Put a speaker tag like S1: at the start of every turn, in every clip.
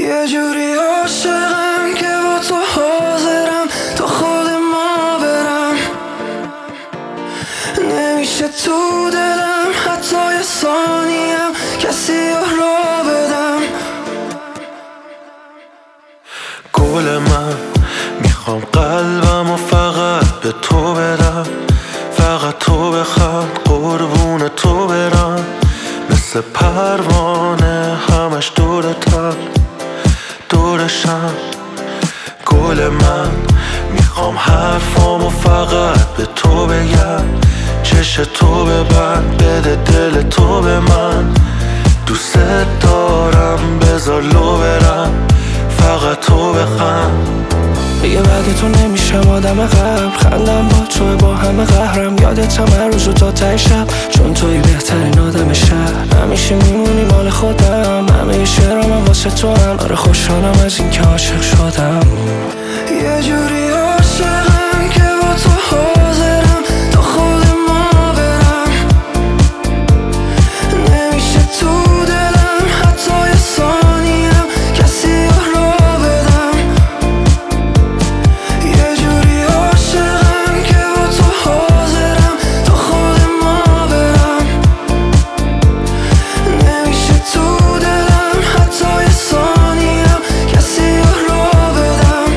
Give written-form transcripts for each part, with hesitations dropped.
S1: یه جوری عاشقم که با تو حاضرم تا خود ما برم. نمیشه تو دلم حتی یه ثانیم کسی را بدم.
S2: گل من میخوام قلبم و فقط به تو بدم، فقط تو بخواد قربون تو برم. مثل پروانه همش دورتم دورشم. گل من میخوام حرفامو فقط به تو بگم، چش تو ببند بده دل تو به من. دوست دارم بذار لو برم فقط تو بخند.
S1: دیگه بعد تو نمیشم آدم قبل، خندم با تو با همه قهرم. یادتم هر روز و تا ته شب، چون توی بهترین آدم شهر. همیشه میمونی مال خودم، همه شعرام واسه تو هم. آره خوشحالم از این که عاشق شدم. یه جوری عاشقم که با تو حاضرم تا خود ما برم. نمیشه تو دلم حتی یه ثانیم کسی را بدم. یه جوری عاشقم که با تو حاضرم تا خود ما برم. نمیشه تو دلم حتی یه ثانیم کسی را بدم.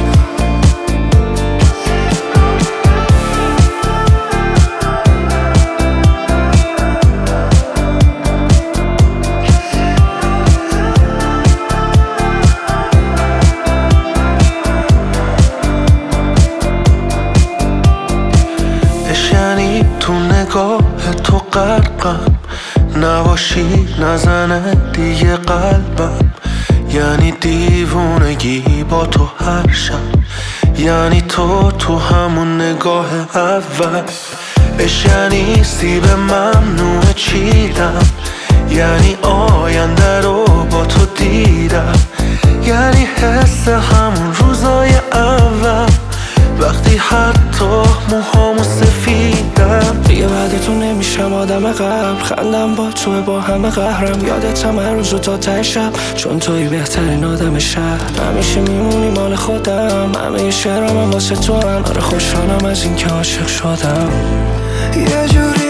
S2: یعنی تو نگاه تو غرقم، نباشی نزنه دیگه قلبم. یعنی دیوونگی با تو هر شب، یعنی تو همون نگاه اول. یعنی سیب ممنوع چیدم، یعنی آینده رو با تو دیدم. یعنی حس همون روزای اول، وقتی حتی موهامو سفیدم.
S1: دیگه بعد تو نمیشم آدم قبل، خندم با تو با همه قهرم. یادتم هر روز و تا ته شب، چون توی بهترین آدم شهر. همیشه میمونی مال خودم، همه شعرام واسه تو هم. آره خوشحالم از این که عاشق شدم. یه جوری